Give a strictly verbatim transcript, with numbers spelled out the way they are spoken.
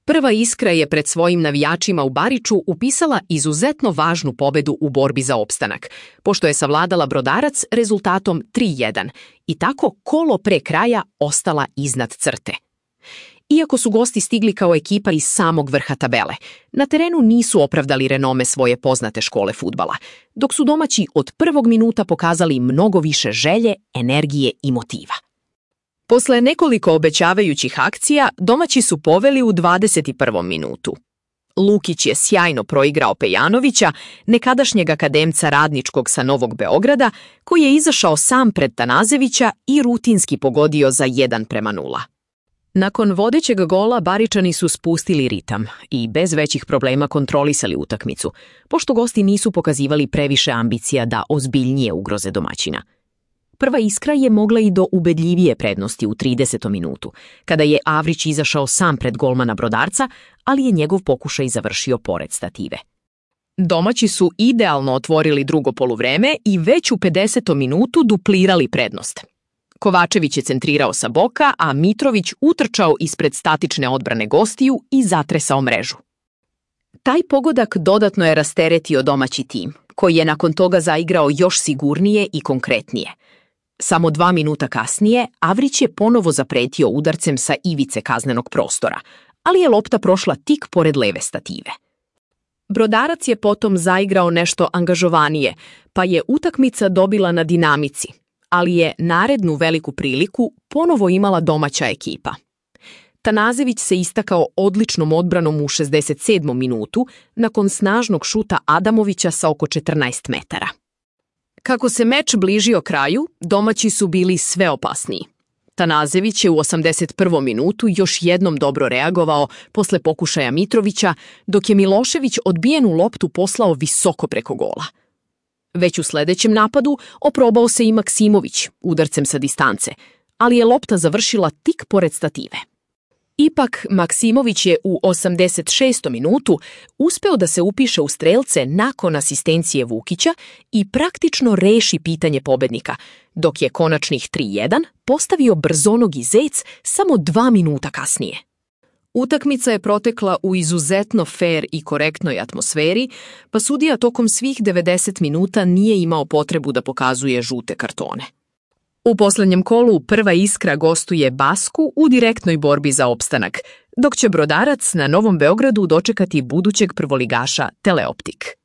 Prva Iskra je pred svojim navijačima u Bariču upisala izuzetno važnu pobedu u borbi za opstanak, pošto je savladala Brodarac rezultatom tri jedan i tako kolo pre kraja ostala iznad crte. Iako su gosti stigli kao ekipa iz samog vrha tabele, na terenu nisu opravdali renome svoje poznate škole fudbala, dok su domaći od prvog minuta pokazali mnogo više želje, energije i motiva. Posle nekoliko obećavajućih akcija, domaći su poveli u dvadeset prvom minutu. Lukić je sjajno proigrao Pejanovića, nekadašnjeg akademca Radničkog sa Novog Beograda, koji je izašao sam pred Tanazevića i rutinski pogodio za jedan prema nula. Nakon vodećeg gola Baričani su spustili ritam i bez većih problema kontrolisali utakmicu, pošto gosti nisu pokazivali previše ambicija da ozbiljnije ugroze domaćina. Prva Iskra je mogla i do ubedljivije prednosti u tridesetom minutu, kada je Avrić izašao sam pred golmana Brodarca, ali je njegov pokušaj završio pored stative. Domaći su idealno otvorili drugo poluvreme i već u pedesetom minutu duplirali prednost. Kovačević je centrirao sa boka, a Mitrović utrčao ispred statične odbrane gostiju i zatresao mrežu. Taj pogodak dodatno je rasteretio domaći tim, koji je nakon toga zaigrao još sigurnije i konkretnije. Samo dva minuta kasnije, Avrić je ponovo zapretio udarcem sa ivice kaznenog prostora, ali je lopta prošla tik pored leve stative. Brodarac je potom zaigrao nešto angažovanije, pa je utakmica dobila na dinamici, ali je narednu veliku priliku ponovo imala domaća ekipa. Tanazević se istakao odličnom odbranom u šezdeset sedmom minutu nakon snažnog šuta Adamovića sa oko četrnaest metara. Kako se meč bližio kraju, domaći su bili sve opasniji. Tanazević je u osamdeset prvom minutu još jednom dobro reagovao posle pokušaja Mitrovića, dok je Milošević odbijenu loptu poslao visoko preko gola. Već u sledećem napadu oprobao se i Maksimović udarcem sa distance, ali je lopta završila tik pored stative. Ipak, Maksimović je u osamdeset šestom minutu uspeo da se upiše u strelce nakon asistencije Vukića i praktično reši pitanje pobednika, dok je konačnih tri jedan postavio brzonogi Zec samo dva minuta kasnije. Utakmica je protekla u izuzetno fer i korektnoj atmosferi, pa sudija tokom svih devedeset minuta nije imao potrebu da pokazuje žute kartone. U poslednjem kolu Prva Iskra gostuje Basku u direktnoj borbi za opstanak, dok će Brodarac na Novom Beogradu dočekati budućeg prvoligaša Teleoptik.